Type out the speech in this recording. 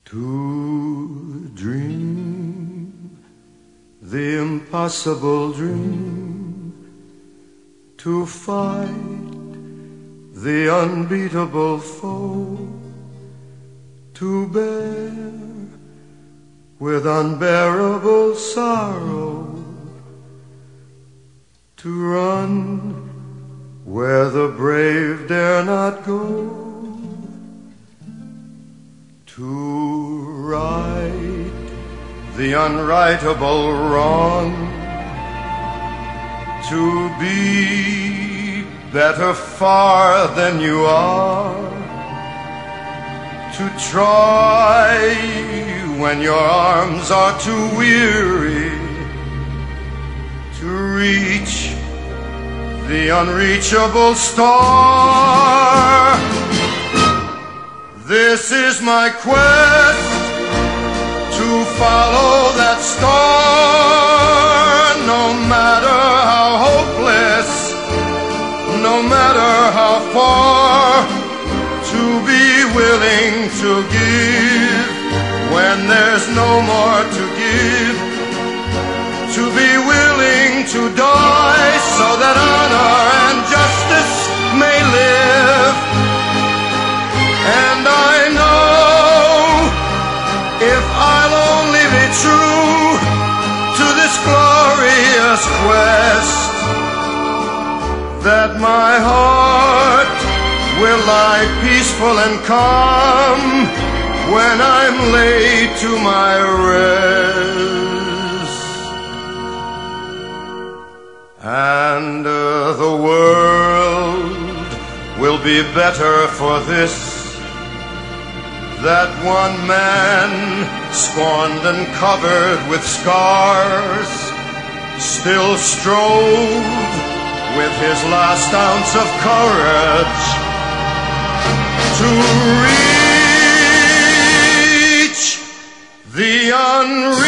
To dream the impossible dream, to fight the unbeatable foe, to bear with unbearable sorrow, to run where the brave dare not go, to right the unrightable wrong, to be better far than you are, to try when your arms are too weary, to reach the unreachable star. This is my quest, to follow that star, no matter how hopeless, no matter how far, to be willing to give when there's no more to give, to be willing to die so that honor and justice may live. And I know if I'll only be true to this glorious quest, that my heart will lie peaceful and calm when I'm laid to my rest. And the world will be better for this, that one man, scorned and covered with scars, still strove with his last ounce of courage to reach the unreachable.